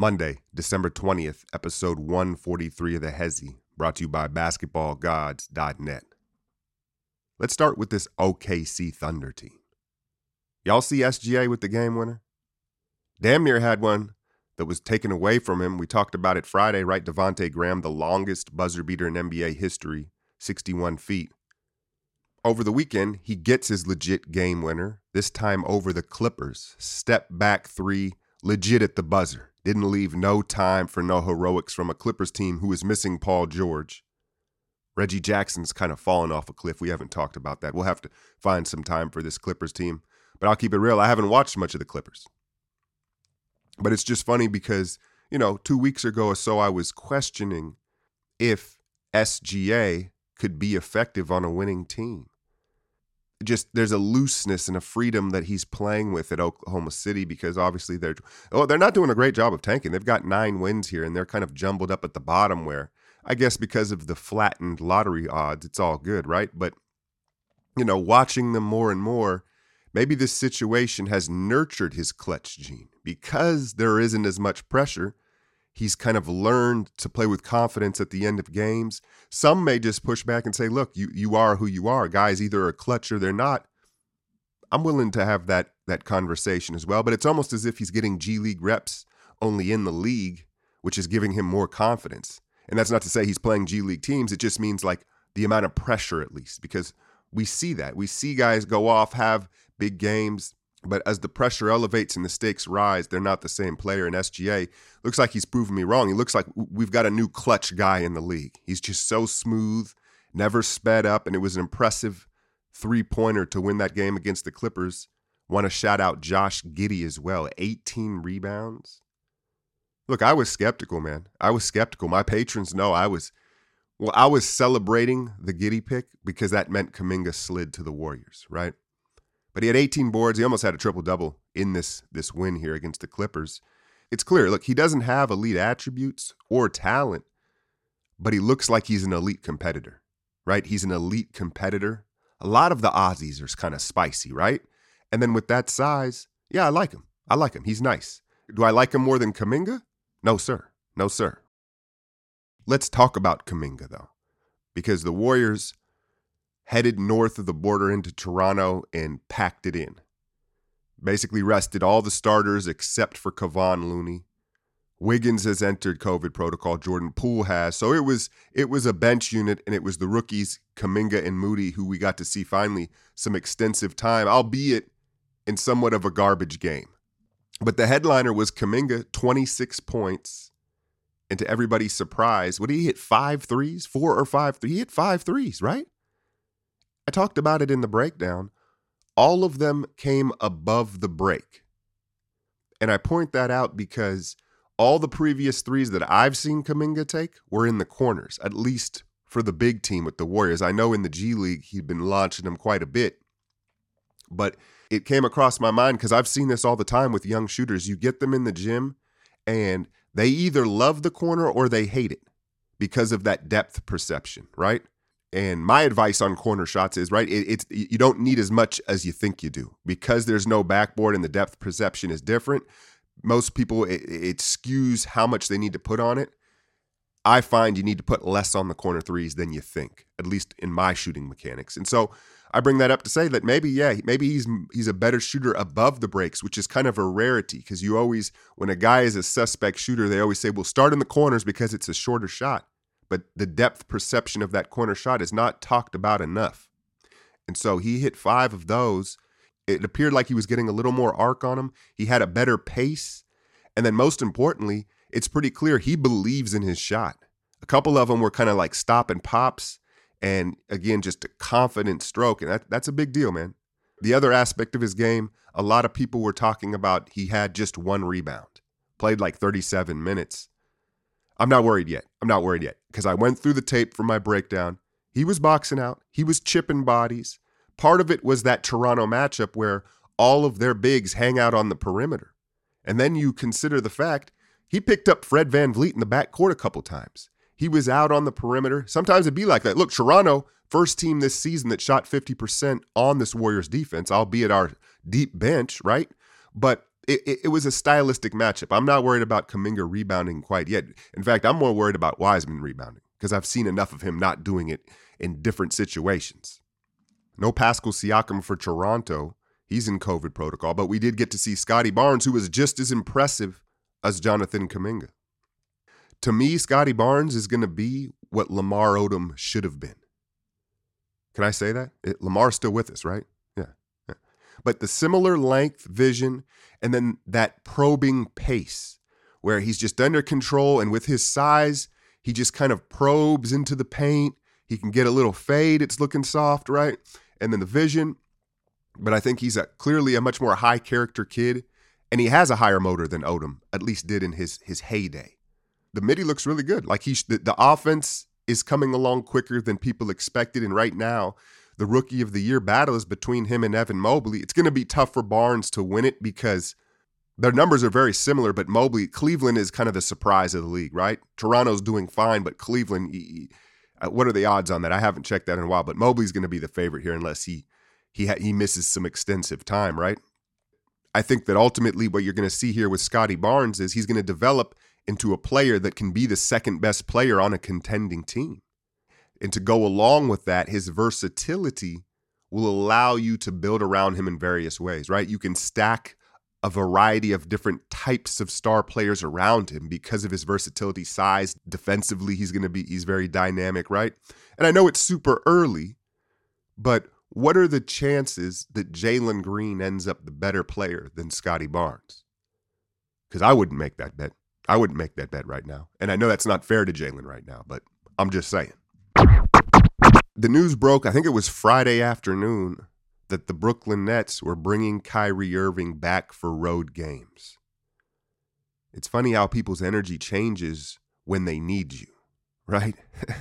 Monday, December 20th, episode 143 of the Hezi, brought to you by basketballgods.net. Let's start with this OKC Thunder team. Y'all see SGA with the game winner? Damn near had one that was taken away from him. We talked about it Friday, right? Devontae Graham, the longest buzzer beater in NBA history, 61 feet. Over the weekend, he gets his legit game winner, this time over the Clippers. Step back three, legit at the buzzer. Didn't leave no time for no heroics from a Clippers team who is missing Paul George. Reggie Jackson's kind of fallen off a cliff. We haven't talked about that. We'll have to find some time for this Clippers team. But I'll keep it real. I haven't watched much of the Clippers. But it's just funny because, 2 weeks ago or so, I was questioning if SGA could be effective on a winning team. Just there's a looseness and a freedom that he's playing with at Oklahoma City because obviously they're not doing a great job of tanking. They've got 9 wins here and they're kind of jumbled up at the bottom where I guess because of the flattened lottery odds, it's all good, right? But, watching them more and more, maybe this situation has nurtured his clutch gene because there isn't as much pressure. He's kind of learned to play with confidence at the end of games. Some may just push back and say, look, you are who you are. Guys either are clutch or they're not. I'm willing to have that conversation as well. But it's almost as if he's getting G League reps only in the league, which is giving him more confidence. And that's not to say he's playing G League teams. It just means like the amount of pressure at least, because we see that. We see guys go off, have big games. But as the pressure elevates and the stakes rise, they're not the same player. And SGA looks like he's proven me wrong. He looks like we've got a new clutch guy in the league. He's just so smooth, never sped up, and it was an impressive three-pointer to win that game against the Clippers. Want to shout out Josh Giddey as well, 18 rebounds. Look, I was skeptical, man. I was skeptical. My patrons know I was celebrating the Giddey pick because that meant Kuminga slid to the Warriors, right? But he had 18 boards. He almost had a triple-double in this win here against the Clippers. It's clear, look, he doesn't have elite attributes or talent, but he looks like he's an elite competitor, right? He's an elite competitor. A lot of the Aussies are kind of spicy, right? And then with that size, yeah, I like him. He's nice. Do I like him more than Kuminga? No, sir. No, sir. Let's talk about Kuminga, though, because the Warriors headed north of the border into Toronto and packed it in. Basically rested all the starters except for Kevon Looney. Wiggins has entered COVID protocol. Jordan Poole has. So it was a bench unit, and it was the rookies, Kuminga and Moody, who we got to see finally some extensive time, albeit in somewhat of a garbage game. But the headliner was Kuminga, 26 points. And to everybody's surprise, what did he hit? 5 threes? 4 or 5? He hit 5 threes, right? I talked about it in the breakdown. All of them came above the break. And I point that out because all the previous threes that I've seen Kuminga take were in the corners, at least for the big team with the Warriors. I know in the G League, he'd been launching them quite a bit. But it came across my mind because I've seen this all the time with young shooters. You get them in the gym and they either love the corner or they hate it because of that depth perception, right? And my advice on corner shots is, right, you don't need as much as you think you do. Because there's no backboard and the depth perception is different, most people, it skews how much they need to put on it. I find you need to put less on the corner threes than you think, at least in my shooting mechanics. And so I bring that up to say that maybe he's a better shooter above the breaks, which is kind of a rarity because you always, when a guy is a suspect shooter, they always say, well, start in the corners because it's a shorter shot. But the depth perception of that corner shot is not talked about enough. And so he hit 5 of those. It appeared like he was getting a little more arc on him. He had a better pace. And then most importantly, it's pretty clear he believes in his shot. A couple of them were kind of like stop and pops. And again, just a confident stroke. And that's a big deal, man. The other aspect of his game, a lot of people were talking about he had just 1 rebound. Played like 37 minutes. I'm not worried yet because I went through the tape for my breakdown. He was boxing out. He was chipping bodies. Part of it was that Toronto matchup where all of their bigs hang out on the perimeter. And then you consider the fact he picked up Fred VanVleet in the backcourt a couple times. He was out on the perimeter. Sometimes it'd be like that. Look, Toronto, first team this season that shot 50% on this Warriors defense, albeit our deep bench, right? But it was a stylistic matchup. I'm not worried about Kuminga rebounding quite yet. In fact, I'm more worried about Wiseman rebounding because I've seen enough of him not doing it in different situations. No Pascal Siakam for Toronto. He's in COVID protocol, but we did get to see Scotty Barnes, who was just as impressive as Jonathan Kuminga. To me, Scotty Barnes is going to be what Lamar Odom should have been. Can I say that? Lamar's still with us, right? Yeah. But the similar length, vision, and then that probing pace where he's just under control, and with his size, he just kind of probes into the paint. He can get a little fade. It's looking soft, right? And then the vision. But I think he's clearly a much more high character kid, and he has a higher motor than Odom, at least did in his heyday. The midi looks really good. Like the offense is coming along quicker than people expected, and right now, the Rookie of the Year battle is between him and Evan Mobley. It's going to be tough for Barnes to win it because their numbers are very similar, but Cleveland is kind of the surprise of the league, right? Toronto's doing fine, but Cleveland, what are the odds on that? I haven't checked that in a while, but Mobley's going to be the favorite here unless he misses some extensive time, right? I think that ultimately what you're going to see here with Scotty Barnes is he's going to develop into a player that can be the second best player on a contending team. And to go along with that, his versatility will allow you to build around him in various ways, right? You can stack a variety of different types of star players around him because of his versatility, size. Defensively, he's very dynamic, right? And I know it's super early, but what are the chances that Jalen Green ends up the better player than Scotty Barnes? Because I wouldn't make that bet. I wouldn't make that bet right now. And I know that's not fair to Jalen right now, but I'm just saying. The news broke, I think it was Friday afternoon, that the Brooklyn Nets were bringing Kyrie Irving back for road games. It's funny how people's energy changes when they need you, right?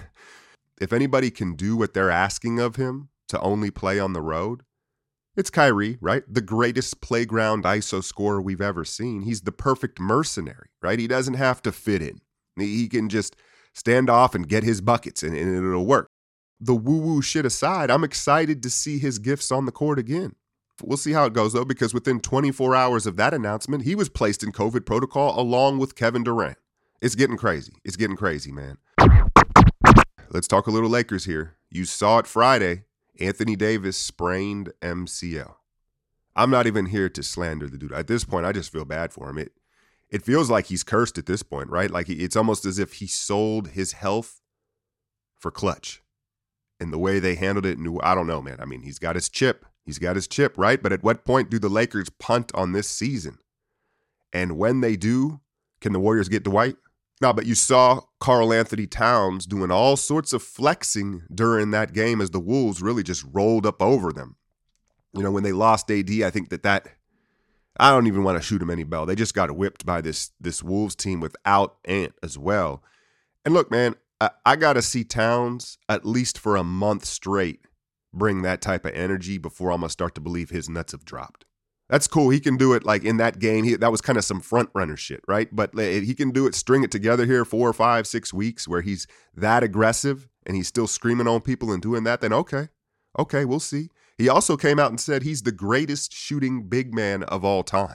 If anybody can do what they're asking of him to only play on the road, it's Kyrie, right? The greatest playground ISO scorer we've ever seen. He's the perfect mercenary, right? He doesn't have to fit in. He can just stand off and get his buckets and it'll work. The woo-woo shit aside, I'm excited to see his gifts on the court again. We'll see how it goes, though, because within 24 hours of that announcement, he was placed in COVID protocol along with Kevin Durant. It's getting crazy. It's getting crazy, man. Let's talk a little Lakers here. You saw it Friday. Anthony Davis sprained MCL. I'm not even here to slander the dude. At this point, I just feel bad for him. It feels like he's cursed at this point, right? Like it's almost as if he sold his health for clutch. And the way they handled it, I don't know, man. I mean, he's got his chip. He's got his chip, right? But at what point do the Lakers punt on this season? And when they do, can the Warriors get Dwight? No, but you saw Karl Anthony Towns doing all sorts of flexing during that game as the Wolves really just rolled up over them. You know, when they lost AD, I think that I don't even want to shoot him any bell. They just got whipped by this Wolves team without Ant as well. And look, man, I got to see Towns at least for a month straight bring that type of energy before I'm going to start to believe his nuts have dropped. That's cool. He can do it like in that game. That was kind of some front runner shit, right? But he can do it, string it together here 4, 5, 6 weeks where he's that aggressive and he's still screaming on people and doing that. Then okay, we'll see. He also came out and said he's the greatest shooting big man of all time.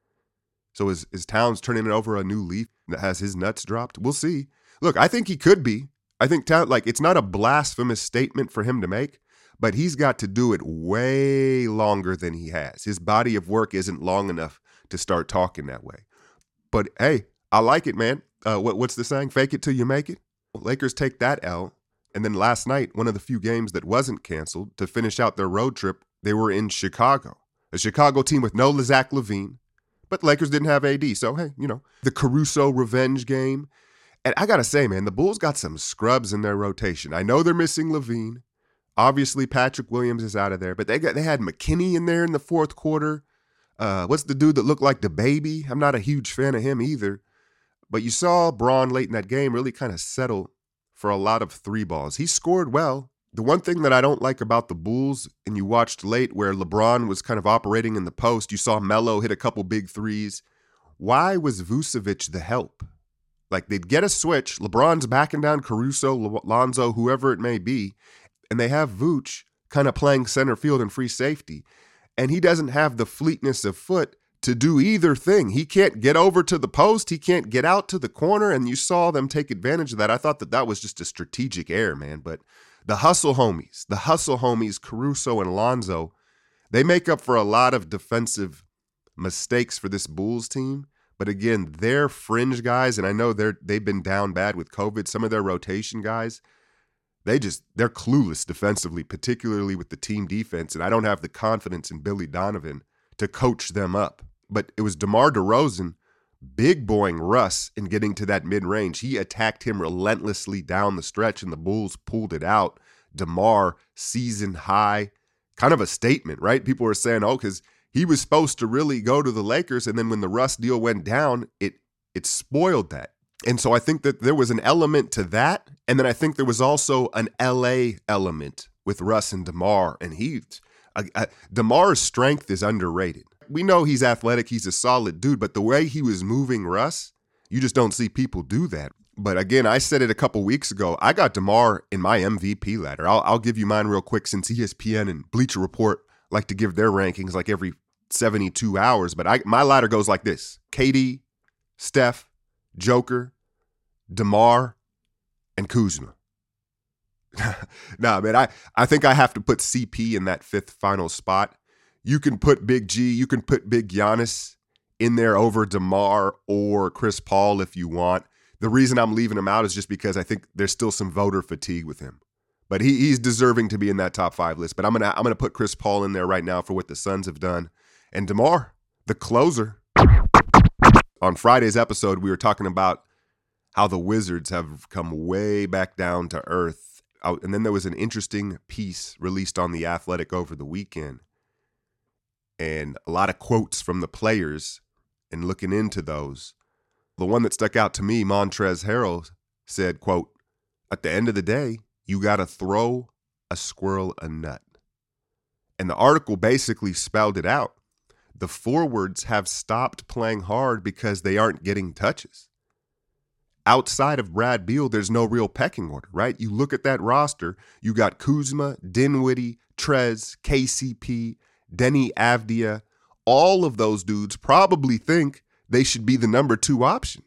So is Towns turning it over a new leaf that has his nuts dropped? We'll see. Look, I think he could be. I think it's not a blasphemous statement for him to make, but he's got to do it way longer than he has. His body of work isn't long enough to start talking that way. But hey, I like it, man. What's the saying? Fake it till you make it. Lakers take that L. And then last night, one of the few games that wasn't canceled to finish out their road trip, they were in Chicago. A Chicago team with no Zach LaVine, but Lakers didn't have AD. So, hey, the Caruso revenge game. And I got to say, man, the Bulls got some scrubs in their rotation. I know they're missing LaVine. Obviously, Patrick Williams is out of there, but they had McKinney in there in the fourth quarter. What's the dude that looked like the baby? I'm not a huge fan of him either. But you saw Braun late in that game really kind of settle for a lot of three balls. He scored well. The one thing that I don't like about the Bulls, and you watched late where LeBron was kind of operating in the post, you saw Melo hit a couple big threes. Why was Vucevic the help? Like, they'd get a switch, LeBron's backing down Caruso, Lonzo, whoever it may be, and they have Vooch kind of playing center field and free safety. And he doesn't have the fleetness of foot to do either thing. He can't get over to the post. He can't get out to the corner. And you saw them take advantage of that. I thought that was just a strategic error, man. But the hustle homies, Caruso and Lonzo, they make up for a lot of defensive mistakes for this Bulls team. But again, they're fringe guys, and I know they've been down bad with COVID. Some of their rotation guys, they're clueless defensively, particularly with the team defense. And I don't have the confidence in Billy Donovan to coach them up. But it was DeMar DeRozan big boying Russ in getting to that mid-range. He attacked him relentlessly down the stretch, and the Bulls pulled it out. DeMar, season high, kind of a statement, right? People were saying, because he was supposed to really go to the Lakers, and then when the Russ deal went down, it spoiled that. And so I think that there was an element to that, and then I think there was also an LA element with Russ and DeMar, and DeMar's strength is underrated. We know he's athletic, he's a solid dude, but the way he was moving Russ, you just don't see people do that. But again, I said it a couple weeks ago, I got DeMar in my MVP ladder. I'll give you mine real quick, since ESPN and Bleacher Report like to give their rankings like every 72 hours. But my ladder goes like this: KD, Steph, Joker, DeMar, and Kuzma. Nah, man, I think I have to put CP in that fifth final spot. You can put Big G, you can put Big Giannis in there over DeMar or Chris Paul if you want. The reason I'm leaving him out is just because I think there's still some voter fatigue with him. But he's deserving to be in that top 5 list. But I'm gonna put Chris Paul in there right now for what the Suns have done. And DeMar, the closer. On Friday's episode, we were talking about how the Wizards have come way back down to earth. And then there was an interesting piece released on The Athletic over the weekend. And a lot of quotes from the players, and looking into those. The one that stuck out to me, Montrezl Harrell said, quote, "At the end of the day, you got to throw a squirrel a nut." And the article basically spelled it out. The forwards have stopped playing hard because they aren't getting touches. Outside of Brad Beal, there's no real pecking order, right? You look at that roster, you got Kuzma, Dinwiddie, Trez, KCP, Denny Avdia. All of those dudes probably think they should be the number 2 option.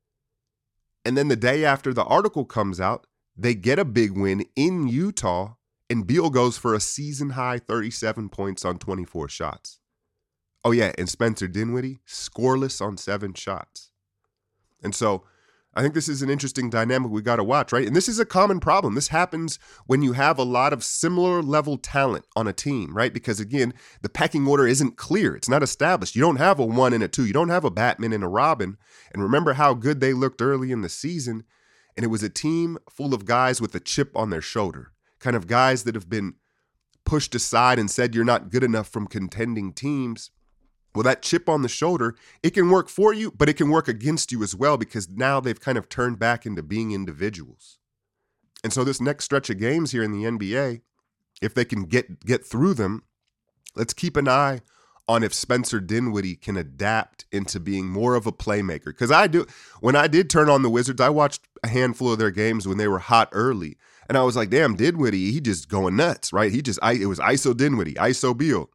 And then the day after the article comes out, they get a big win in Utah, and Beal goes for a season-high 37 points on 24 shots. Oh, yeah, and Spencer Dinwiddie, scoreless on 7 shots. And so I think this is an interesting dynamic we got to watch, right? And this is a common problem. This happens when you have a lot of similar level talent on a team, right? Because again, the pecking order isn't clear. It's not established. You don't have a 1 and a 2. You don't have a Batman and a Robin. And remember how good they looked early in the season. And it was a team full of guys with a chip on their shoulder, kind of guys that have been pushed aside and said you're not good enough from contending teams. Well, that chip on the shoulder, it can work for you, but it can work against you as well, because now they've kind of turned back into being individuals. And so this next stretch of games here in the NBA, if they can get through them, let's keep an eye on if Spencer Dinwiddie can adapt into being more of a playmaker. Because when I did turn on the Wizards, I watched a handful of their games when they were hot early. And I was like, damn, Dinwiddie, he just going nuts, right? It was ISO Dinwiddie, ISO Beal.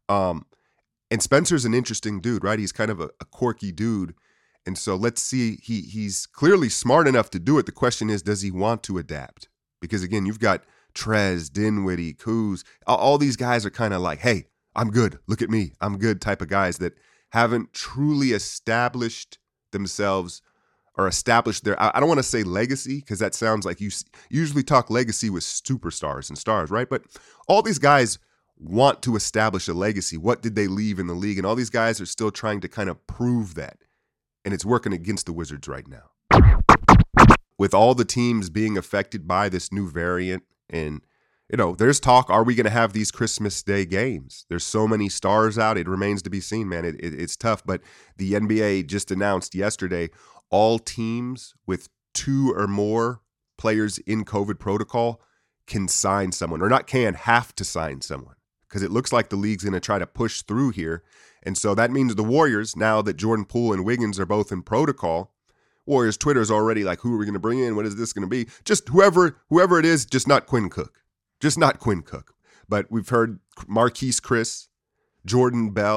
And Spencer's an interesting dude, right? He's kind of a quirky dude. And so let's see, he's clearly smart enough to do it. The question is, does he want to adapt? Because again, you've got Trez, Dinwiddie, Kuz. All these guys are kind of like, hey, I'm good. Look at me. I'm good type of guys that haven't truly established themselves or established their, I don't want to say legacy, because that sounds like you usually talk legacy with superstars and stars, right? But all these guys want to establish a legacy. What did they leave in the league? And all these guys are still trying to kind of prove that. And it's working against the Wizards right now. With all the teams being affected by this new variant, and, there's talk, are we going to have these Christmas Day games? There's so many stars out. It remains to be seen, man. It's tough. But the NBA just announced yesterday, all teams with 2 or more players in COVID protocol can sign someone, or have to sign someone. Because it looks like the league's going to try to push through here. And so that means the Warriors, now that Jordan Poole and Wiggins are both in protocol, Warriors Twitter's already like, who are we going to bring in? What is this going to be? Just whoever it is, just not Quinn Cook. Just not Quinn Cook. But we've heard Marquise Chris, Jordan Bell,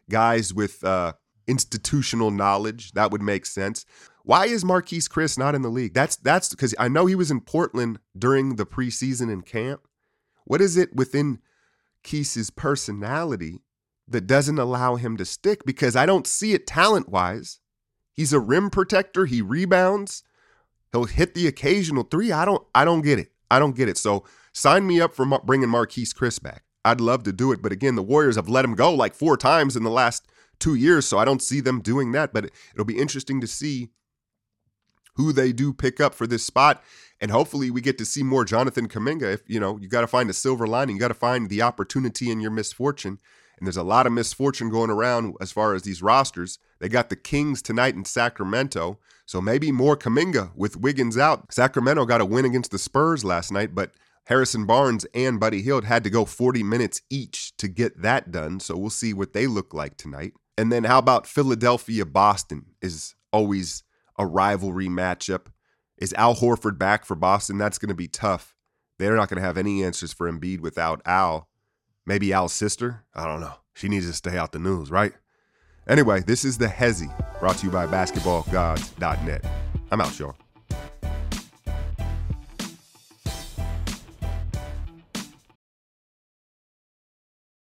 guys with institutional knowledge. That would make sense. Why is Marquese Chriss not in the league? That's because I know he was in Portland during the preseason and camp. What is it within Keith's personality that doesn't allow him to stick? Because I don't see it talent-wise. He's a rim protector. He rebounds. He'll hit the occasional three. I don't get it. I don't get it. So sign me up for bringing Marquese Chriss back. I'd love to do it. But again, the Warriors have let him go like 4 times in the last 2 years, so I don't see them doing that. But it'll be interesting to see who they do pick up for this spot. And hopefully we get to see more Jonathan Kuminga. If you got to find a silver lining. You got to find the opportunity in your misfortune. And there's a lot of misfortune going around as far as these rosters. They got the Kings tonight in Sacramento. So maybe more Kuminga with Wiggins out. Sacramento got a win against the Spurs last night, but Harrison Barnes and Buddy Hield had to go 40 minutes each to get that done. So we'll see what they look like tonight. And then how about Philadelphia-Boston is always a rivalry matchup. Is Al Horford back for Boston? That's going to be tough. They're not going to have any answers for Embiid without Al. Maybe Al's sister? I don't know. She needs to stay out the news, right? Anyway, this is The Hezzy, brought to you by basketballgods.net. I'm out, y'all.